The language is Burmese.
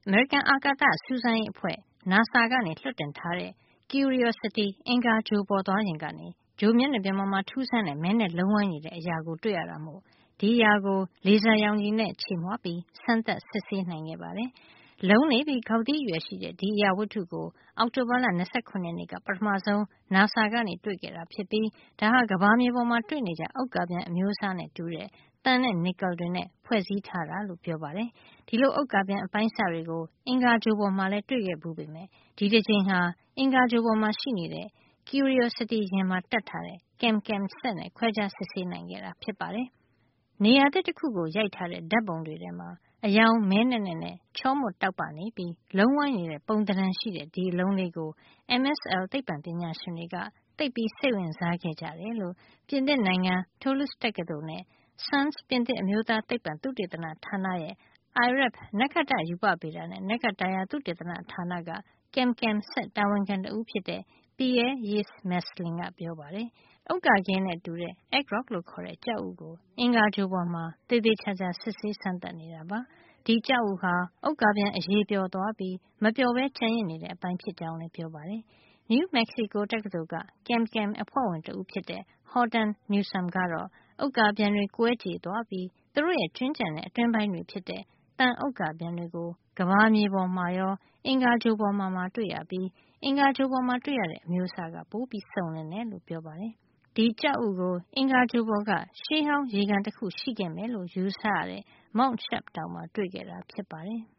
အမေရိကန်အာကာသစူးစမ်းရေးအဖွဲ့ NASA ကနေလွှတ်တင်ထားတဲ့ Curiosity အင်္ဂါဂြိုဟ်ပေါ်သွားယာဉ်ကနေ ဂြိုဟ်မျက်နှာပြင်ပေါ်မှာထူးဆန်းတဲ့မဲနဲ့လုံးဝန်းညီတဲ့အရာကိုတွေ့ရတာမို့ဒီအရာကိုလေဆာရောင်ခြည်နဲ့ခြေမွှားပြီးစမ်းသပ်စစ်ဆေးနိုင်ခဲ့ပါတယ်။လုံးနေပြီးခေါက်သီးအရွယ်ရှိတဲ့ဒီအရာဝတ္ထုကိုအောက်တိုဘာလ 29 ရက်နေ့ကပထမဆုံး NASA ကနေတွေ့ခဲ့တာဖြစ်ပြီးဒါဟာကမ္ဘာမြေပေါ်မှာတွေ့နေကျဥက္ကာပျံအမျိုးအစားနဲ့တူတဲ့သံနဲ့နီကယ်တွေနဲ့ဖွဲ့စည်းထားတာလို့ပြောပါတယ်။ဒီလိုဥက္ကာပျံအပိုင်းအစတွေကိုအင်္ဂါဂြိုဟ်ပေါ်မှာလည်းတွေ့ခဲ့ဘူးပေမယ့်ဒီတစ်ကြိမ်ဟာအင်္ဂါဂြိုဟ်ပေါ်မှာရှိနေတဲ့ Curiosity ယာဉ်မှာတပ်ထားတဲ့ CamCam စက်နဲ့ခွဲခြားစစ်ဆေးနိုင်ခဲ့တာဖြစ်ပါတယ်။နေရာသစ်တခုကိုရိုက်ထားတဲ့ဓါတ်ပုံတွေထဲမှာအရောင်မဲနက်နက်နဲ့ချောမွတ်တောက်ပနေပြီးလုံးဝန်းနေတဲ့ပုံသဏ္ဍာန်ရှိတဲ့ဒီအလုံးလေးကို MSL သိပ္ပံပညာရှင်တွေကသိပ်ပြီးစိတ်ဝင်စားခဲ့ကြတယ်လို့ပြင်သစ်နိုင်ငံ Toulouse တက္ကသိုလ်နဲ့ SCENS ပြင်သစ်အမျိုးသားသိပ္ပံသုတေသနဌာနရဲ့ IRAP နက္ခတ္တရူပဗေဒနဲ့နက္ခတ္တရာသုတေသနဌာနက CamCam စက်တာဝန်ခံတဦးဖြစ်တဲ့ Pierre-Yves Masselin ကပြောပါတယ်။ဥက္ကာခဲနဲ့တူတဲ့ egg rock လို့ခေါ်တဲ့ကျောက်ဥကိုအင်္ဂါဂြိုဟ်ပေါ်မှာသေသေချာချာစစ်ဆေးစမ်းသပ်နေတာပါ။ဒီကျောက်ဥဟာဥက္ကာပျံအရေပျော်သွားပြီးမပျော်ပဲကျန်ရစ်နေတဲ့အပိုင်းဖြစ်ကြောင်းလည်းပြောပါတယ်။ New Mexico တက္ကသိုလ်က CamCam အဖွဲ့ဝင်တဦးဖြစ်တဲ့ Horton Newsome ကတော့ဥက္ကာပျံတွေကွဲကြေသွားပြီးသူတို့ရဲ့ကြွင်းကျန်တဲ့အတွင်းပိုင်းတွေဖြစ်တဲ့သံဥက္ကာပျံတွေကိုကမ္ဘာမြေပေါ်မှာရောအင်္ဂါဂြိုဟ်ပေါ်မှာတွေ့ရပြီးအင်္ဂါဂြိုဟ်ပေါ်မှာတွေ့ရတဲ့အမျိုးအစားကပိုပြီးစုံလင်တယ်လို့ပြောပါတယ်။ဒီကျောက်ဥကိုအင်္ဂါဂြိုဟ်ပေါ်ကရှေးဟောင်းရေကန်တခုရှိခဲ့မယ်လို့ယူဆရတဲ့ Mount Sharp တောင်မှာတွေ့ခဲ့တာဖြစ်ပါတယ်။